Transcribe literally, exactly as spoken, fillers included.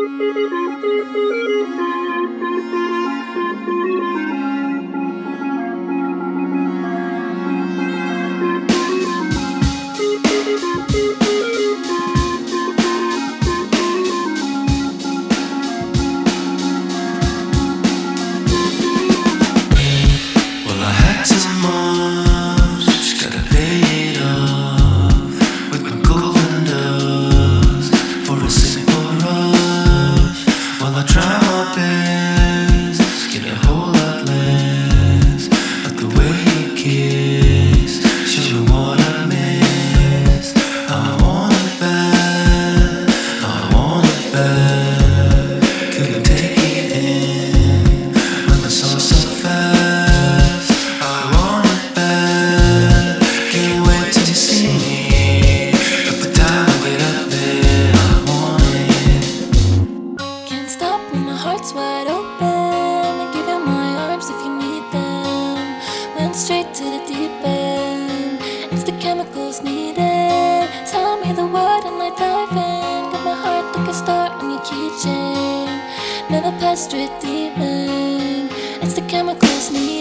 Heart's wide open. I give you my arms if you need them. Went straight to the deep end. It's the chemicals needed. Tell me the word and I dive in. Got my heart like a star on your keychain. Never pass straight deep in. It's the chemicals needed.